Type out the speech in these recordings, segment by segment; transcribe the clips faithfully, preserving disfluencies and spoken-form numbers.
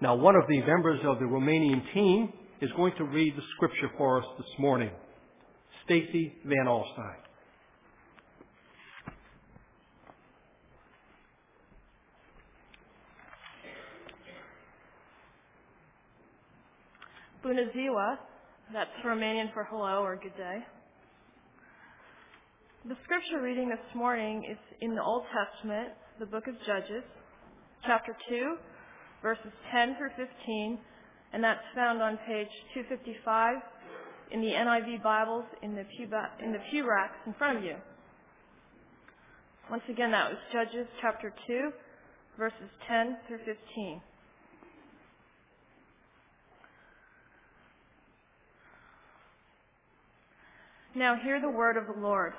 Now, one of the members of the Romanian team is going to read the scripture for us this morning. Stacy Van Alstyne. Bună ziua, that's Romanian for hello or good day. The scripture reading this morning is in the Old Testament, the book of Judges, chapter two, verses ten through fifteen, and that's found on page two fifty-five in the N I V Bibles in the pew, ba- in the pew racks in front of you. Once again, that was Judges chapter two, verses ten through fifteen. Now hear the word of the Lord.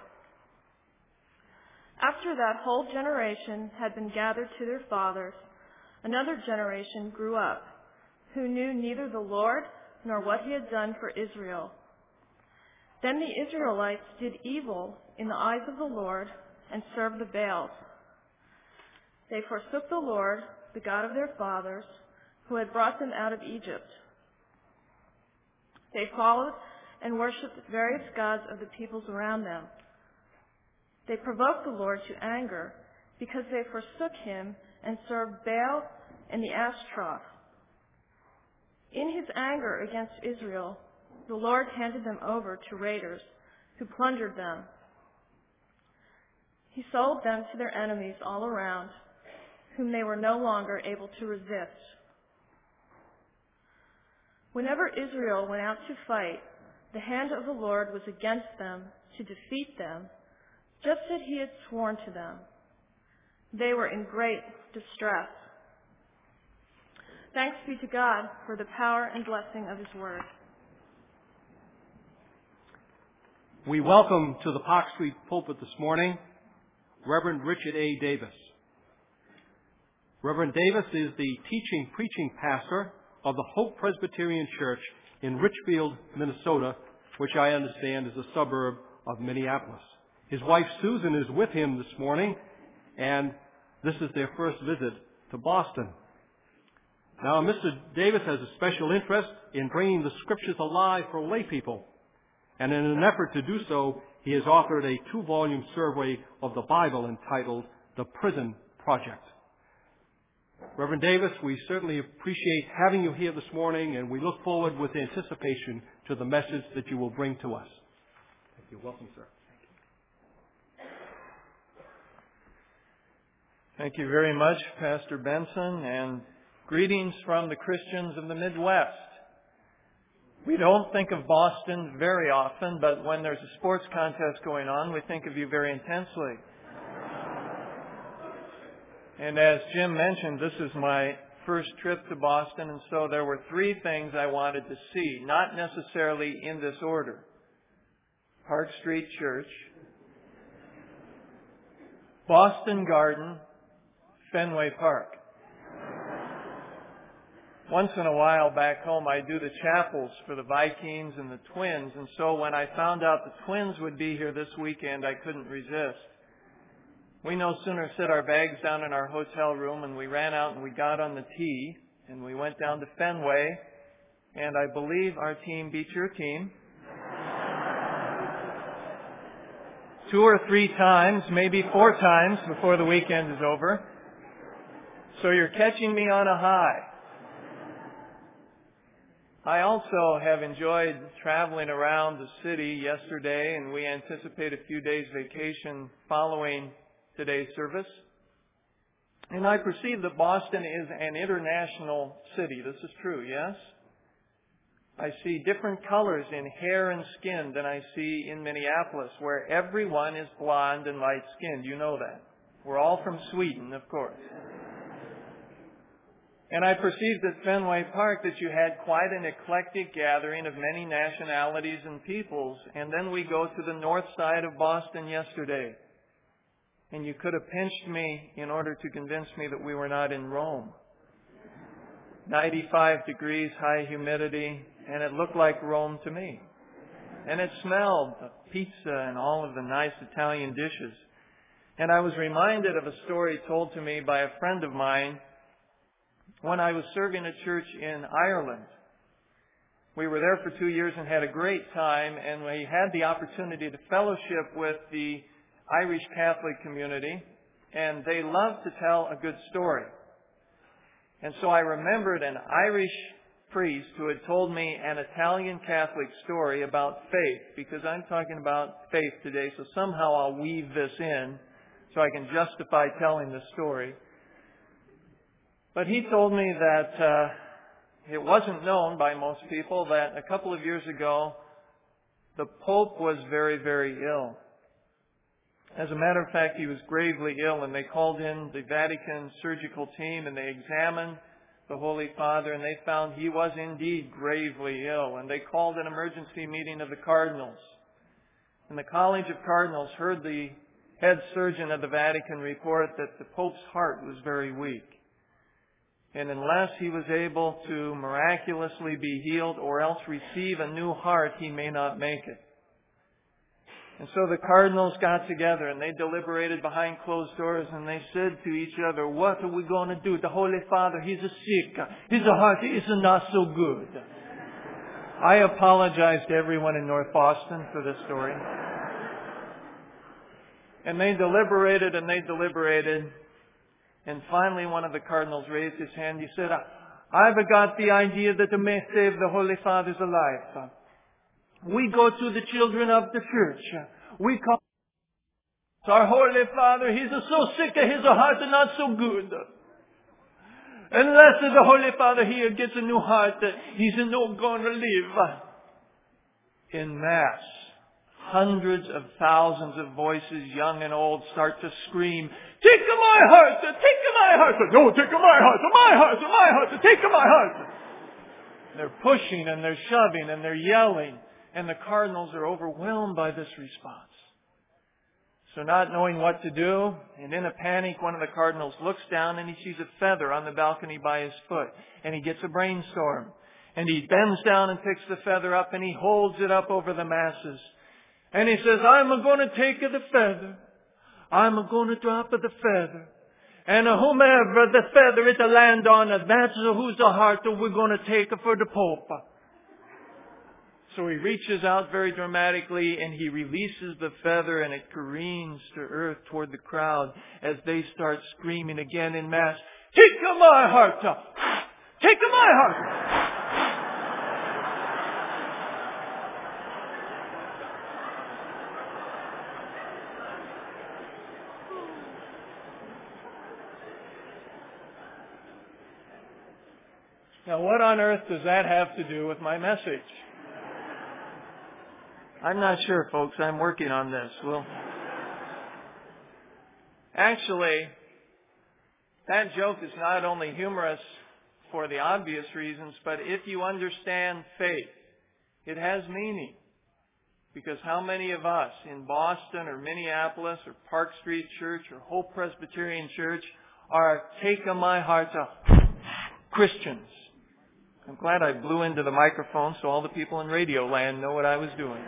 After that whole generation had been gathered to their fathers, another generation grew up, who knew neither the Lord nor what he had done for Israel. Then the Israelites did evil in the eyes of the Lord and served the Baals. They forsook the Lord, the God of their fathers, who had brought them out of Egypt. They followed and worshipped various gods of the peoples around them. They provoked the Lord to anger because they forsook him and served Baal and the Ashtaroth. In his anger against Israel, the Lord handed them over to raiders who plundered them. He sold them to their enemies all around, whom they were no longer able to resist. Whenever Israel went out to fight, the hand of the Lord was against them to defeat them, just as he had sworn to them. They were in great distress. Thanks be to God for the power and blessing of his word. We welcome to the Park Street pulpit this morning Reverend Richard A. Davis. Reverend Davis is the teaching preaching pastor of the Hope Presbyterian Church in Richfield, Minnesota, which I understand is a suburb of Minneapolis. His wife Susan is with him this morning, and this is their first visit to Boston. Now, Mister Davis has a special interest in bringing the scriptures alive for lay people, and in an effort to do so, he has authored a two-volume survey of the Bible entitled The Prison Project. Reverend Davis, we certainly appreciate having you here this morning, and we look forward with anticipation to the message that you will bring to us. Thank you. Welcome, sir. Thank you very much, Pastor Benson, and greetings from the Christians of the Midwest. We don't think of Boston very often, but when there's a sports contest going on, we think of you very intensely. And as Jim mentioned, this is my first trip to Boston, and so there were three things I wanted to see, not necessarily in this order. Park Street Church, Boston Garden, Fenway Park. Once in a while back home, I do the chapels for the Vikings and the Twins, and so when I found out the Twins would be here this weekend, I couldn't resist. We no sooner set our bags down in our hotel room, and we ran out and we got on the tee, and we went down to Fenway, and I believe our team beat your team. Two or three times, maybe four times before the weekend is over. So you're catching me on a high. I also have enjoyed traveling around the city yesterday, and we anticipate a few days vacation following today's service. And I perceive that Boston is an international city. This is true, yes? I see different colors in hair and skin than I see in Minneapolis, where everyone is blonde and light-skinned. You know that. We're all from Sweden, of course. And I perceived at Fenway Park that you had quite an eclectic gathering of many nationalities and peoples. And then we go to the north side of Boston yesterday. And you could have pinched me in order to convince me that we were not in Rome. ninety-five degrees, high humidity, and it looked like Rome to me. And it smelled of pizza and all of the nice Italian dishes. And I was reminded of a story told to me by a friend of mine when I was serving a church in Ireland. We were there for two years and had a great time, and we had the opportunity to fellowship with the Irish Catholic community, and they love to tell a good story. And so I remembered an Irish priest who had told me an Italian Catholic story about faith, because I'm talking about faith today, so somehow I'll weave this in so I can justify telling the story. But he told me that uh, it wasn't known by most people that a couple of years ago the Pope was very, very ill. As a matter of fact, he was gravely ill, and they called in the Vatican surgical team, and they examined the Holy Father, and they found he was indeed gravely ill. And they called an emergency meeting of the cardinals. And the College of Cardinals heard the head surgeon of the Vatican report that the Pope's heart was very weak. And unless he was able to miraculously be healed or else receive a new heart, he may not make it. And so the cardinals got together and they deliberated behind closed doors, and they said to each other, what are we going to do? The Holy Father, he's a sick. His heart is not so good. I apologize to everyone in North Boston for this story. And they deliberated and they deliberated. And finally one of the cardinals raised his hand. He said, I've got the idea that to may save the Holy Father's life. We go to the children of the church. We call our Holy Father. He's so sick, his heart is not so good. Unless the Holy Father here gets a new heart, he's not going to live. In mass, hundreds of thousands of voices, young and old, start to scream, take my heart, take my heart. No, take my heart, my heart, my heart, take my heart. They're pushing and they're shoving and they're yelling. And the cardinals are overwhelmed by this response. So not knowing what to do, and in a panic, one of the cardinals looks down and he sees a feather on the balcony by his foot. And he gets a brainstorm. And he bends down and picks the feather up and he holds it up over the masses. And he says, I'm going to take the feather. I'm going to drop the feather. And whomever the feather is to land on, that's who's the heart that we're going to take for the Pope. So he reaches out very dramatically and he releases the feather, and it careens to earth toward the crowd as they start screaming again in mass, take my heart! Take my heart! Now what on earth does that have to do with my message? I'm not sure, folks. I'm working on this. Well, actually, that joke is not only humorous for the obvious reasons, but if you understand faith, it has meaning. Because how many of us in Boston or Minneapolis or Park Street Church or Hope Presbyterian Church are, take my heart, Christians? I'm glad I blew into the microphone so all the people in Radio Land know what I was doing.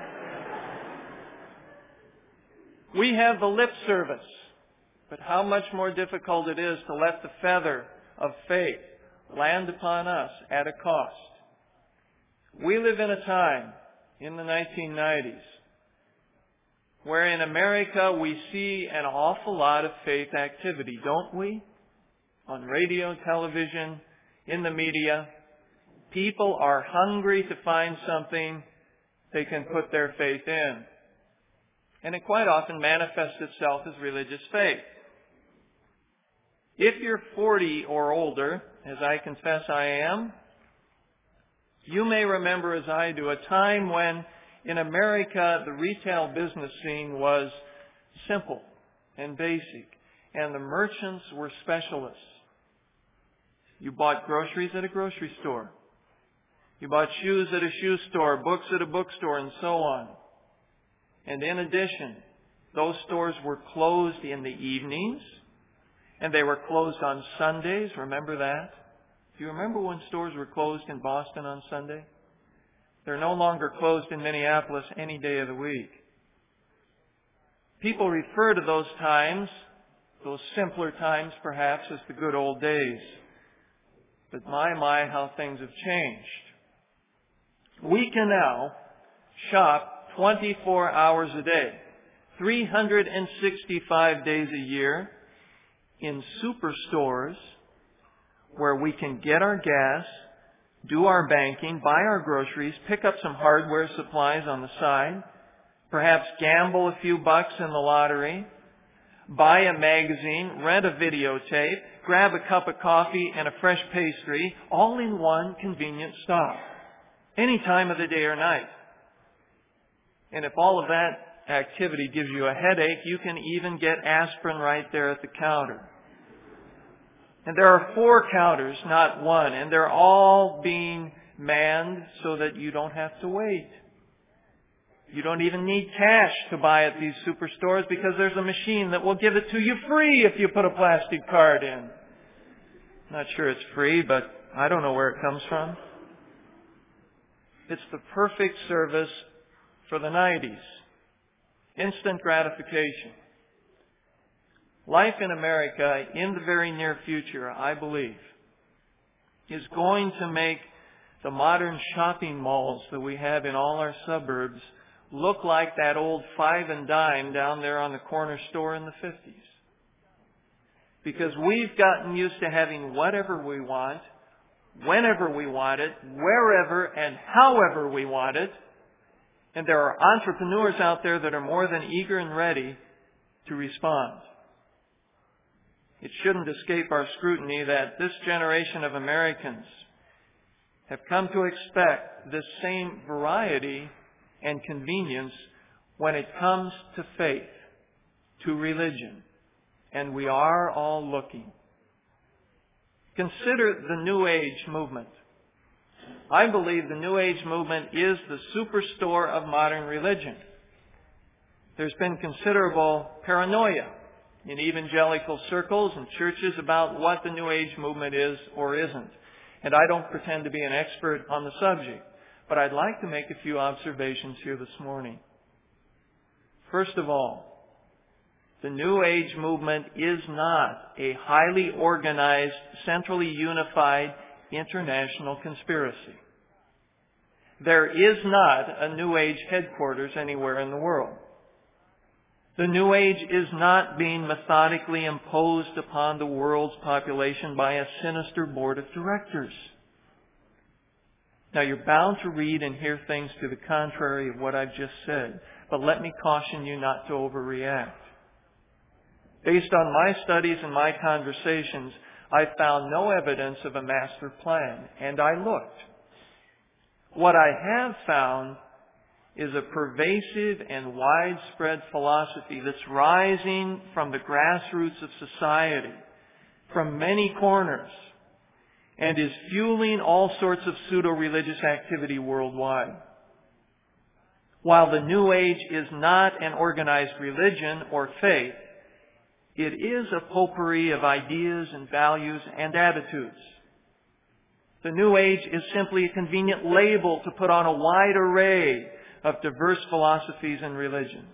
We have the lip service, but how much more difficult it is to let the feather of faith land upon us at a cost. We live in a time, in the nineteen nineties, where in America we see an awful lot of faith activity, don't we? On radio, television, in the media. People are hungry to find something they can put their faith in. And it quite often manifests itself as religious faith. If you're forty or older, as I confess I am, you may remember, as I do, a time when in America the retail business scene was simple and basic, and the merchants were specialists. You bought groceries at a grocery store. You bought shoes at a shoe store, books at a bookstore, and so on. And in addition, those stores were closed in the evenings, and they were closed on Sundays. Remember that? Do you remember when stores were closed in Boston on Sunday? They're no longer closed in Minneapolis any day of the week. People refer to those times, those simpler times perhaps, as the good old days. But my, my, how things have changed. We can now shop twenty-four hours a day, three hundred sixty-five days a year in superstores where we can get our gas, do our banking, buy our groceries, pick up some hardware supplies on the side, perhaps gamble a few bucks in the lottery, buy a magazine, rent a videotape, grab a cup of coffee and a fresh pastry, all in one convenient stop, any time of the day or night. And if all of that activity gives you a headache, you can even get aspirin right there at the counter. And there are four counters, not one, and they're all being manned so that you don't have to wait. You don't even need cash to buy at these superstores because there's a machine that will give it to you free if you put a plastic card in. Not sure it's free, but I don't know where it comes from. It's the perfect service for the nineties. Instant gratification. Life in America in the very near future, I believe, is going to make the modern shopping malls that we have in all our suburbs look like that old five and dime down there on the corner store in the fifties. Because we've gotten used to having whatever we want, whenever we want it, wherever and however we want it. And there are entrepreneurs out there that are more than eager and ready to respond. It shouldn't escape our scrutiny that this generation of Americans have come to expect this same variety and convenience when it comes to faith, to religion. And we are all looking. Consider the New Age movement. I believe the New Age movement is the superstore of modern religion. There's been considerable paranoia in evangelical circles and churches about what the New Age movement is or isn't. And I don't pretend to be an expert on the subject, but I'd like to make a few observations here this morning. First of all, the New Age movement is not a highly organized, centrally unified international conspiracy. There is not a New Age headquarters anywhere in the world. The New Age is not being methodically imposed upon the world's population by a sinister board of directors. Now, you're bound to read and hear things to the contrary of what I've just said, but let me caution you not to overreact. Based on my studies and my conversations, I found no evidence of a master plan, and I looked. What I have found is a pervasive and widespread philosophy that's rising from the grassroots of society, from many corners, and is fueling all sorts of pseudo-religious activity worldwide. While the New Age is not an organized religion or faith, it is a potpourri of ideas and values and attitudes. The New Age is simply a convenient label to put on a wide array of diverse philosophies and religions.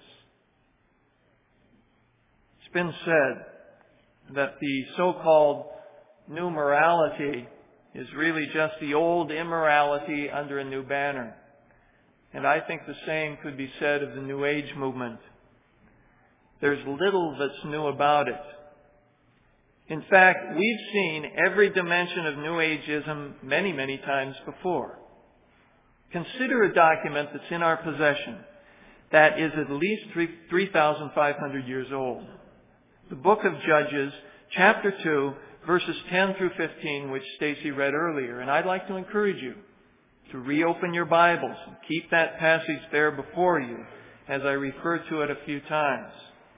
It's been said that the so-called new morality is really just the old immorality under a new banner. And I think the same could be said of the New Age movement. There's little that's new about it. In fact, we've seen every dimension of New Ageism many, many times before. Consider a document that's in our possession that is at least three thousand five hundred years old. The book of Judges, chapter two, verses ten through fifteen, which Stacy read earlier. And I'd like to encourage you to reopen your Bibles and keep that passage there before you as I refer to it a few times.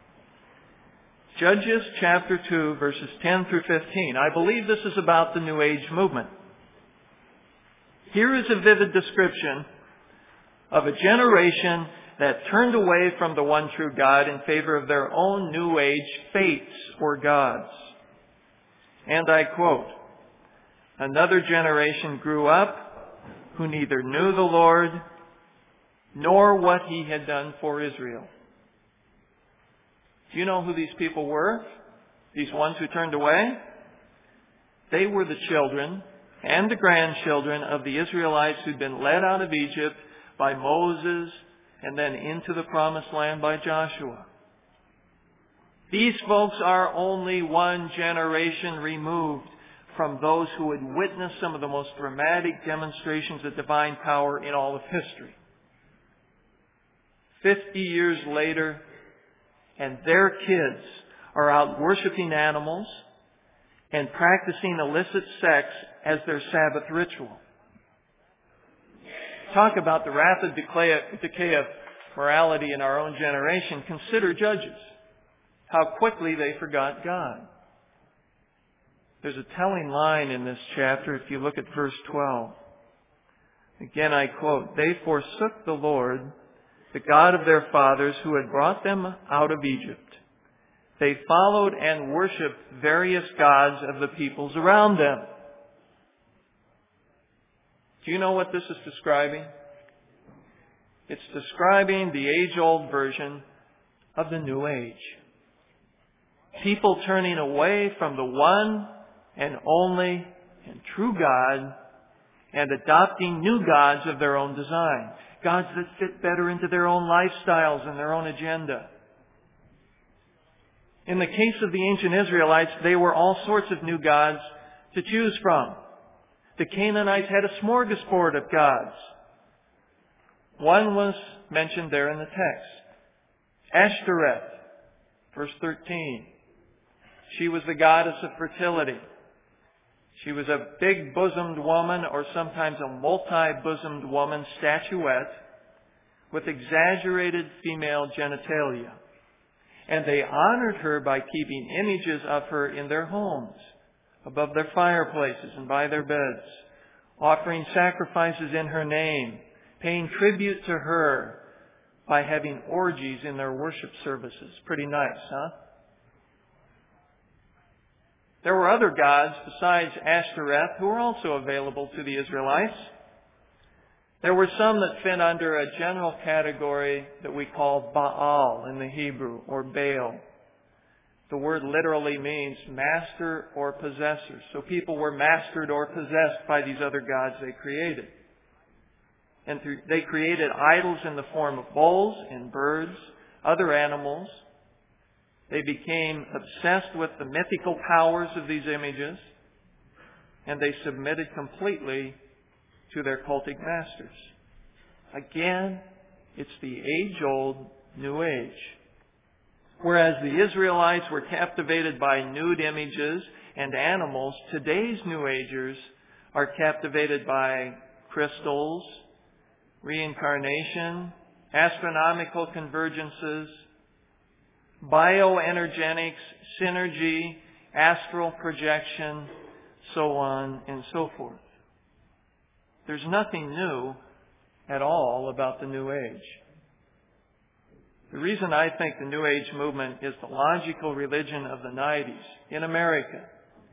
Judges chapter two, verses ten through fifteen. I believe this is about the New Age movement. Here is a vivid description of a generation that turned away from the one true God in favor of their own New Age faiths or gods. And I quote, "Another generation grew up who neither knew the Lord nor what He had done for Israel." Do you know who these people were? These ones who turned away? They were the children and the grandchildren of the Israelites who'd been led out of Egypt by Moses and then into the promised land by Joshua. These folks are only one generation removed from those who had witnessed some of the most dramatic demonstrations of divine power in all of history. Fifty years later, and their kids are out worshiping animals and practicing illicit sex as their Sabbath ritual. Talk about the rapid decay of morality in our own generation. Consider Judges. How quickly they forgot God. There's a telling line in this chapter if you look at verse twelve. Again I quote, "They forsook the Lord, the God of their fathers, who had brought them out of Egypt. They followed and worshipped various gods of the peoples around them." Do you know what this is describing? It's describing the age-old version of the New Age. People turning away from the one and only and true God and adopting new gods of their own design. Gods that fit better into their own lifestyles and their own agenda. In the case of the ancient Israelites, they were all sorts of new gods to choose from. The Canaanites had a smorgasbord of gods. One was mentioned there in the text. Ashtoreth, verse thirteen. She was the goddess of fertility. She was a big-bosomed woman, or sometimes a multi-bosomed woman, statuette, with exaggerated female genitalia. And they honored her by keeping images of her in their homes, above their fireplaces and by their beds, offering sacrifices in her name, paying tribute to her by having orgies in their worship services. Pretty nice, huh? There were other gods besides Ashtoreth who were also available to the Israelites. There were some that fit under a general category that we call Baal in the Hebrew, or Baal. The word literally means master or possessor. So people were mastered or possessed by these other gods they created. And through, they created idols in the form of bulls and birds, other animals. They became obsessed with the mythical powers of these images, and they submitted completely to their cultic masters. Again, it's the age-old New Age. Whereas the Israelites were captivated by nude images and animals, today's New Agers are captivated by crystals, reincarnation, astronomical convergences, bioenergetics, synergy, astral projection, so on and so forth. There's nothing new at all about the New Age. The reason I think the New Age movement is the logical religion of the nineties in America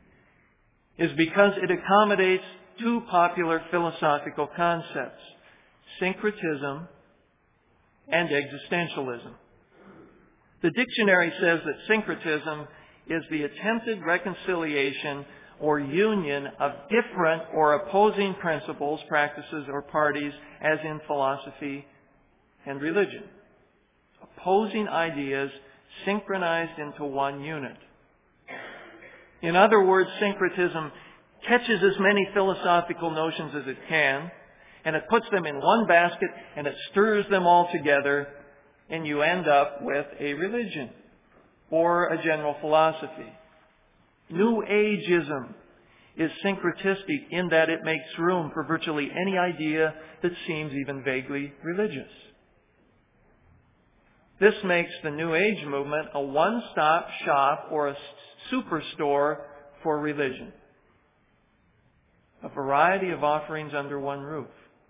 is because it accommodates two popular philosophical concepts, syncretism and existentialism. The dictionary says that syncretism is the attempted reconciliation or union of different or opposing principles, practices, or parties, as in philosophy and religion. Opposing ideas synchronized into one unit. In other words, syncretism catches as many philosophical notions as it can, and it puts them in one basket, and it stirs them all together, and you end up with a religion or a general philosophy. New Ageism is syncretistic in that it makes room for virtually any idea that seems even vaguely religious. This makes the New Age movement a one-stop shop or a superstore for religion. A variety of offerings under one roof.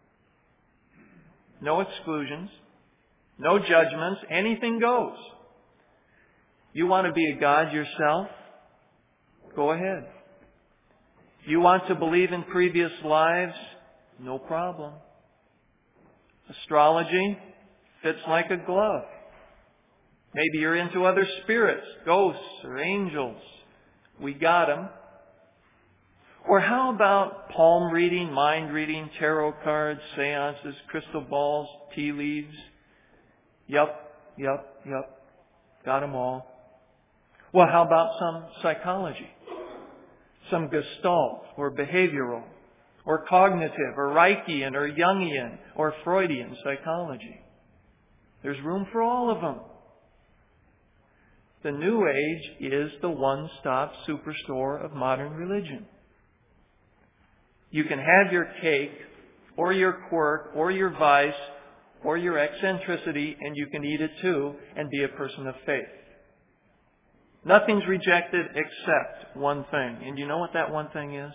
No exclusions. No judgments. Anything goes. You want to be a god yourself? Go ahead. You want to believe in previous lives? No problem. Astrology fits like a glove. Maybe you're into other spirits, ghosts or angels. We got them. Or how about palm reading, mind reading, tarot cards, seances, crystal balls, tea leaves? Yup, yup, yup. Got them all. Well, how about some psychology? Some Gestalt or behavioral or cognitive or Reichian or Jungian or Freudian psychology. There's room for all of them. The New Age is the one-stop superstore of modern religion. You can have your cake or your quirk or your vice or your eccentricity, and you can eat it too and be a person of faith. Nothing's rejected except one thing. And you know what that one thing is?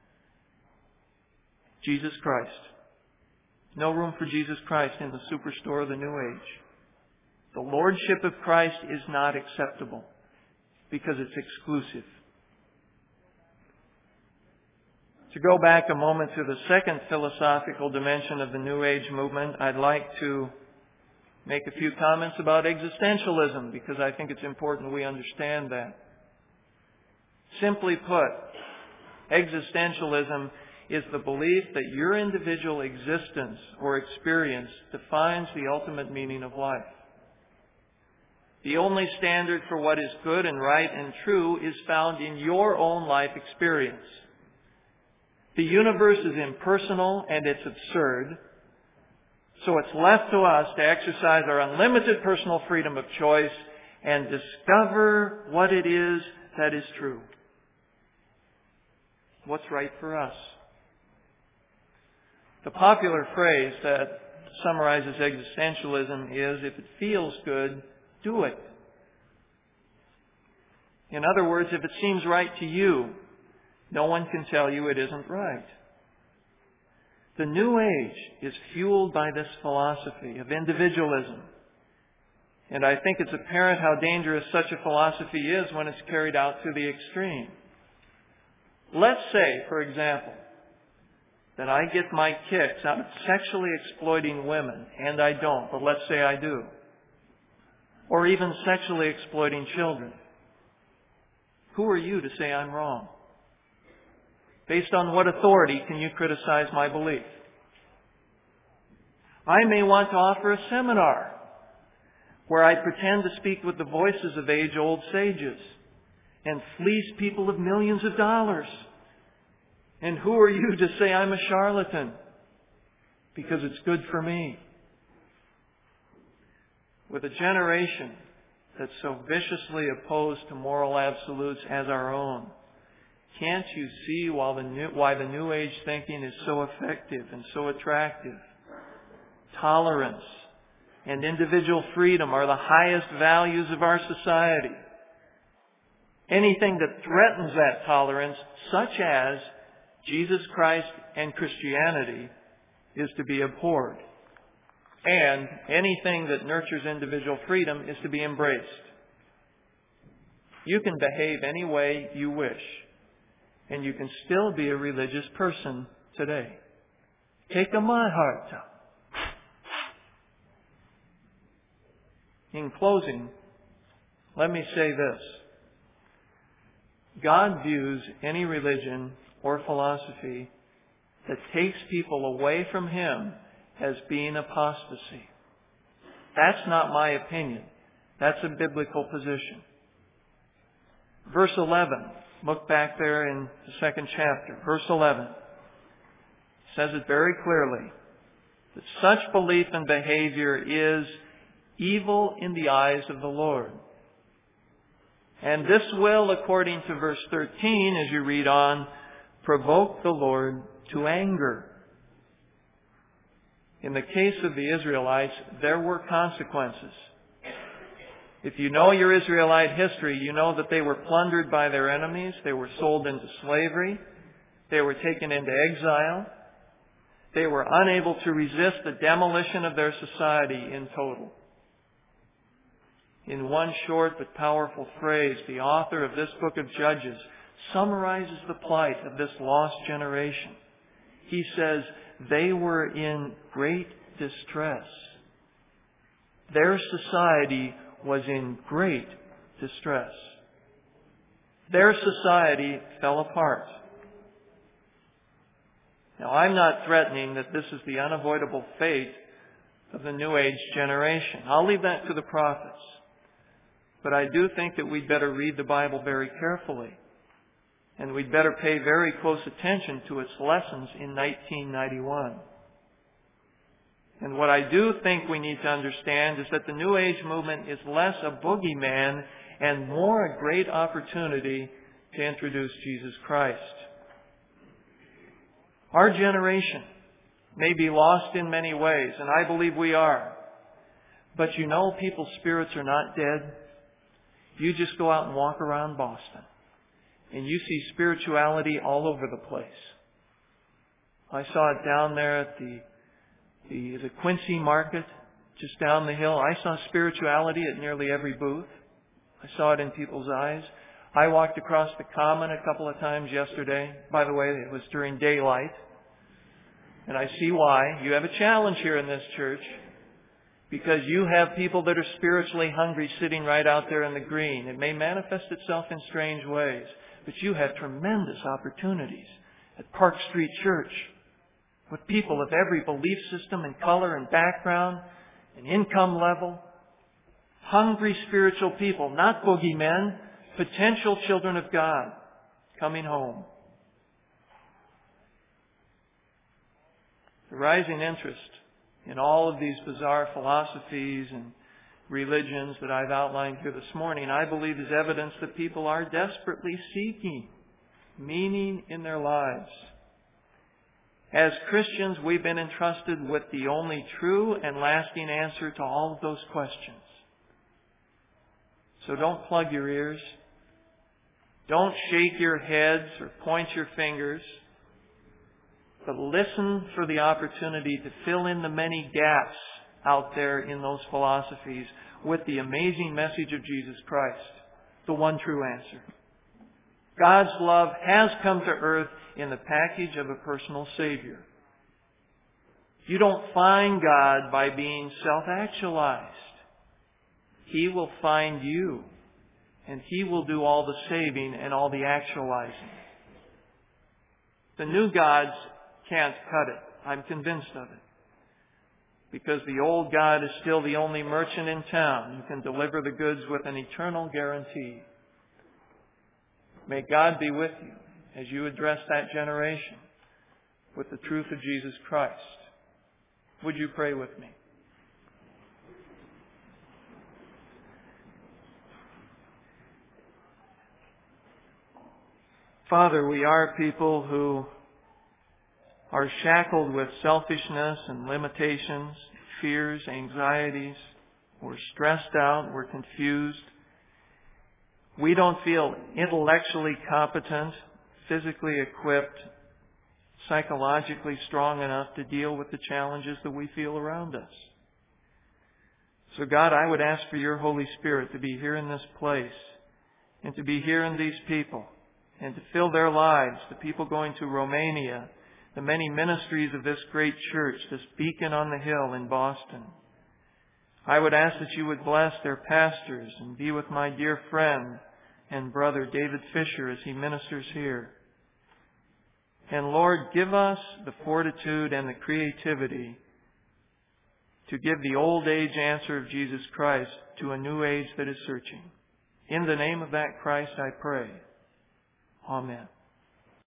Jesus Christ. No room for Jesus Christ in the superstore of the New Age. The lordship of Christ is not acceptable because it's exclusive. To go back a moment to the second philosophical dimension of the New Age movement, I'd like to make a few comments about existentialism because I think it's important we understand that. Simply put, existentialism is the belief that your individual existence or experience defines the ultimate meaning of life. The only standard for what is good and right and true is found in your own life experience. The universe is impersonal and it's absurd, so it's left to us to exercise our unlimited personal freedom of choice and discover what it is that is true. What's right for us? The popular phrase that summarizes existentialism is, if it feels good, do it. In other words, if it seems right to you, no one can tell you it isn't right. The New Age is fueled by this philosophy of individualism. And I think it's apparent how dangerous such a philosophy is when it's carried out to the extreme. Let's say, for example, that I get my kicks out of sexually exploiting women, and I don't, but let's say I do. Or even sexually exploiting children. Who are you to say I'm wrong? Based on what authority can you criticize my belief? I may want to offer a seminar where I pretend to speak with the voices of age-old sages and fleece people of millions of dollars. And who are you to say I'm a charlatan? Because it's good for me. With a generation that's so viciously opposed to moral absolutes as our own, can't you see why the, new, why the New Age thinking is so effective and so attractive? Tolerance and individual freedom are the highest values of our society. Anything that threatens that tolerance, such as Jesus Christ and Christianity, is to be abhorred. And anything that nurtures individual freedom is to be embraced. You can behave any way you wish, and you can still be a religious person today. Take a my heart out. In closing, let me say this. God views any religion or philosophy that takes people away from Him as being apostasy. That's not my opinion. That's a biblical position. Verse eleven. Look back there in the second chapter. Verse eleven says it very clearly that such belief and behavior is evil in the eyes of the Lord. And this will, according to verse thirteen, as you read on, provoke the Lord to anger. In the case of the Israelites, there were consequences. If you know your Israelite history, you know that they were plundered by their enemies. They were sold into slavery. They were taken into exile. They were unable to resist the demolition of their society in total. In one short but powerful phrase, the author of this book of Judges summarizes the plight of this lost generation. He says, they were in great distress. Their society was in great distress. Their society fell apart. Now, I'm not threatening that this is the unavoidable fate of the New Age generation. I'll leave that to the prophets. But I do think that we'd better read the Bible very carefully. And we'd better pay very close attention to its lessons in nineteen ninety-one. And what I do think we need to understand is that the New Age movement is less a boogeyman and more a great opportunity to introduce Jesus Christ. Our generation may be lost in many ways, and I believe we are. But you know, people's spirits are not dead. You just go out and walk around Boston, and you see spirituality all over the place. I saw it down there at the, the, the Quincy Market, just down the hill. I saw spirituality at nearly every booth. I saw it in people's eyes. I walked across the Common a couple of times yesterday. By the way, it was during daylight. And I see why. You have a challenge here in this church, because you have people that are spiritually hungry sitting right out there in the green. It may manifest itself in strange ways, but you have tremendous opportunities at Park Street Church with people of every belief system and color and background and income level. Hungry spiritual people, not boogeymen, potential children of God coming home. The rising interest in all of these bizarre philosophies and religions that I've outlined here this morning, I believe is evidence that people are desperately seeking meaning in their lives. As Christians, we've been entrusted with the only true and lasting answer to all of those questions. So don't plug your ears. Don't shake your heads or point your fingers. But listen for the opportunity to fill in the many gaps out there in those philosophies with the amazing message of Jesus Christ, the one true answer. God's love has come to earth in the package of a personal Savior. You don't find God by being self-actualized. He will find you, and He will do all the saving and all the actualizing. The new gods can't cut it. I'm convinced of it. Because the old God is still the only merchant in town who can deliver the goods with an eternal guarantee. May God be with you as you address that generation with the truth of Jesus Christ. Would you pray with me? Father, we are people who are shackled with selfishness and limitations, fears, anxieties. We're stressed out. We're confused. We don't feel intellectually competent, physically equipped, psychologically strong enough to deal with the challenges that we feel around us. So God, I would ask for your Holy Spirit to be here in this place and to be here in these people and to fill their lives, the people going to Romania, the many ministries of this great church, this beacon on the hill in Boston. I would ask that you would bless their pastors and be with my dear friend and brother David Fisher as he ministers here. And Lord, give us the fortitude and the creativity to give the old age answer of Jesus Christ to a new age that is searching. In the name of that Christ I pray. Amen.